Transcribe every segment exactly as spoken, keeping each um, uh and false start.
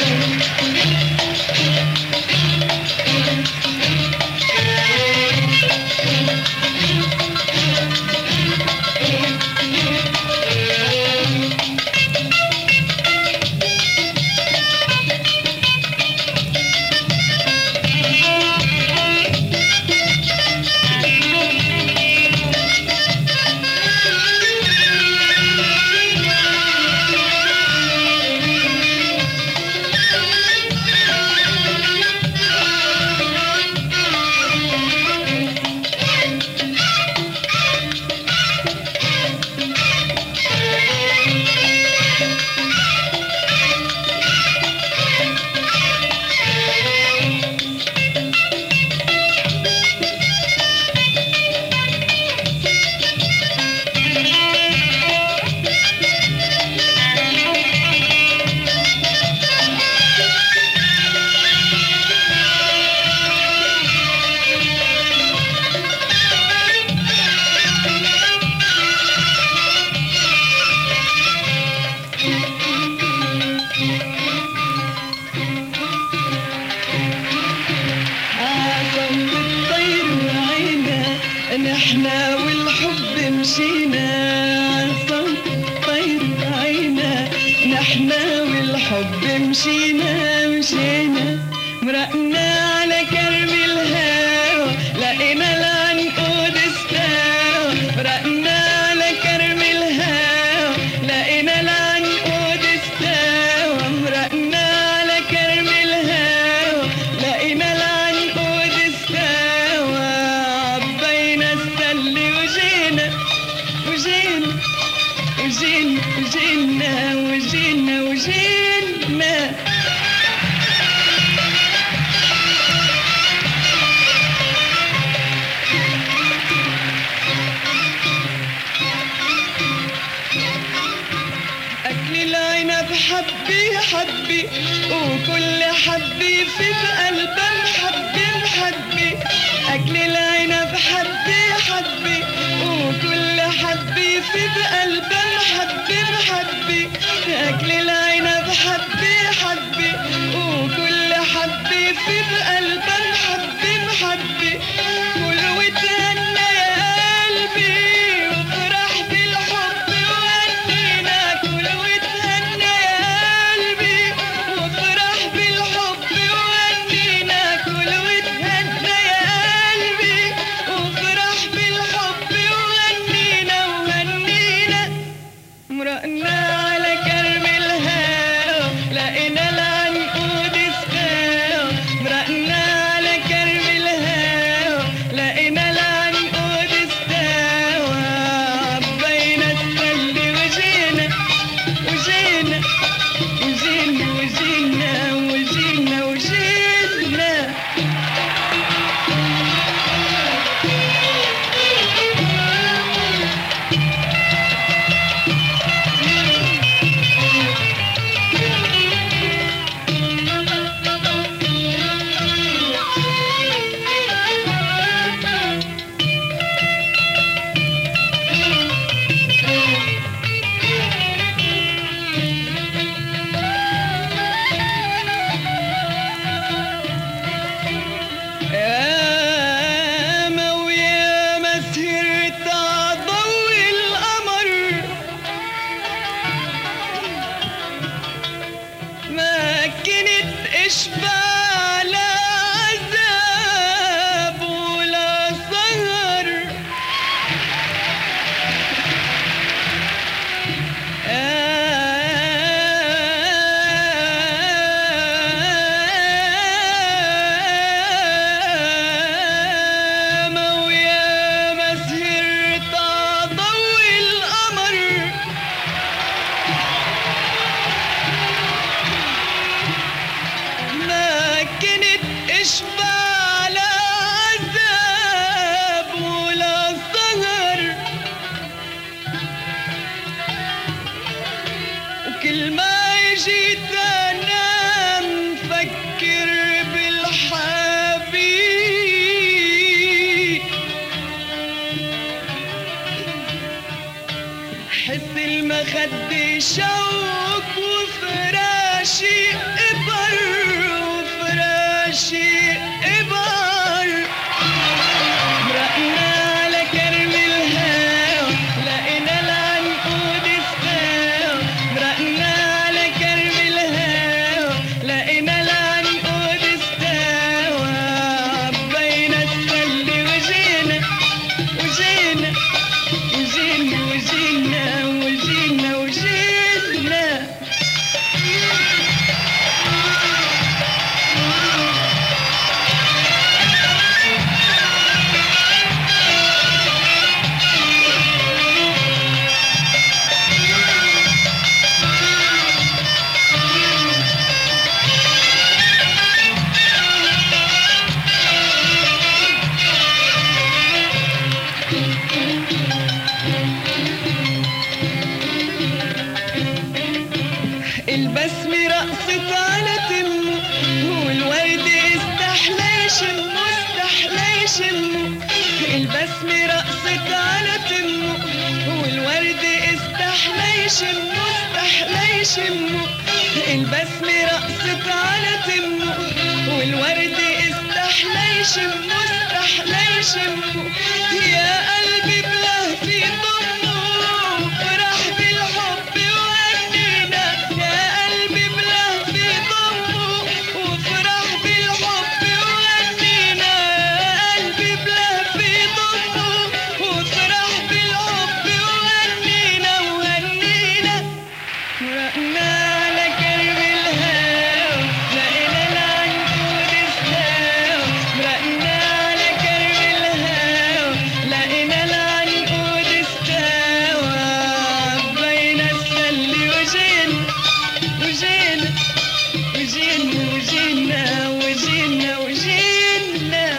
نحنا والحب مشينا عالصوت طير عينا، نحنا والحب مشينا مشينا مرقنا على كرم الهوى لقينا العنقود استوى، مرقنا على كرم الهوى لقينا العنقود استوى، مرقنا على كرم الهوى لقينا العنقود استوى، عبينا السل وجينا وجينا وجينا وجينا وجينا وجينا أكل العنب حبي حبي وكل حبي في بقلبه محبي محبي، أكل العنب حبي حبي وكل حبي في بقلبه محبي محبي، أكل العنب حبي حبي وكل حبي في بقلبه محبي محبي، كل وتهنى يا قلبي وافرح بالحب وهنينا، كل وتهنى يا قلبي وافرح بالحب وهنينا، كل وتهنى يا قلبي وافرح بالحب وهنينا وهنينا، مرقنا على كرم الهوى لقينا العنقود استوى، مرقنا على كرم الهوى لقينا العنقود استوى، عبينا السل وجينا وجينا وجينا وجينا وجينا وجينا ياما وياما سهرت عضوي القمر، ما كنت اشبع لا عذاب ولا سهر، ياما وياما سهرت عضوي القمر، ما رقصت على تمه والورد استحلى يشمه استحلى يشمه البسمة رقصت على تمه والورد استحلى يشمه استحلى يشمه البسمة رقصت على تمه والورد استحلى يشمه استحلى يشمه يا قلبي بلهفي ضمه فرح بالحب وهنينا يا قلبي بلهفي ضمه وفرح بالحب وهنينا يا قلبي بلهفي ضمه وفرح بالحب وهنينا وهنينا ورقنا على كرب الهوى لقينا العنقود استوى مرقنا على كرب الهوى لقينا العنقود استوى بين السل وجينا وجينا وجينا وجينا وجينا وجينا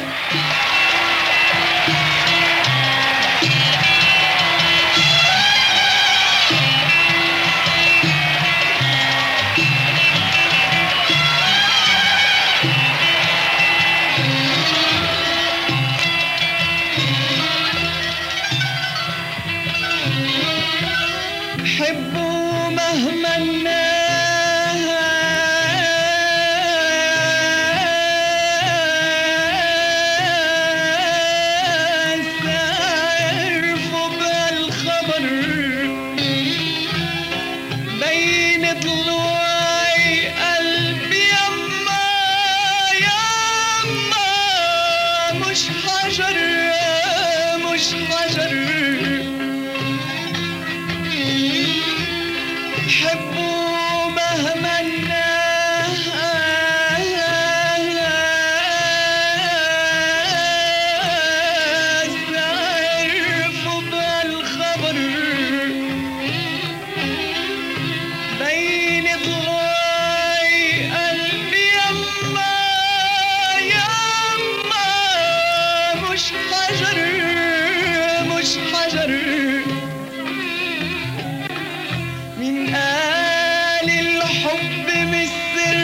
حبوا مهما الناس عرفوا بهالخبر بين ضلوعي قلبي يما يما مش حجر مش حجر حبوا مهما الناس عرفوا بالخبر بين ضلوعي قلبي يما يما مش حجر مش حجر من قال الحب مش سر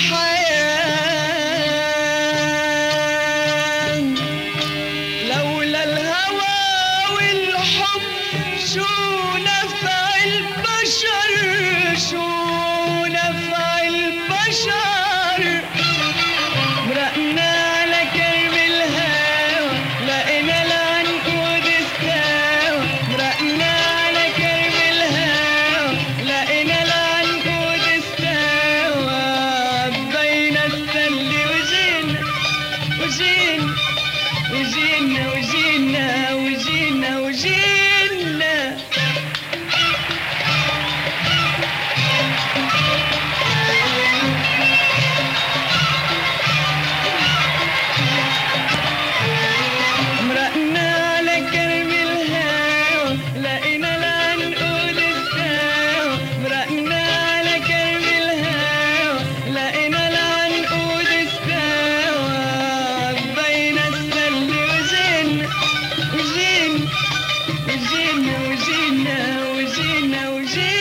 الحياة لولا الهوى والحب شو نفع البشر شو نفع البشر مرقنا على كرب الهوى لقينا العنقود استوى مرقنا على كرب الهوى لقينا العنقود استوى بين السل وجينا وجينا وجينا وجينا وجينا وجينا مرقنا على كرب الهوى لقينا العنقود استوى مرقنا على كرب الهوى لقينا العنقود استوى بين السل وجينا وجينا وجينا وجينا وجينا وجينا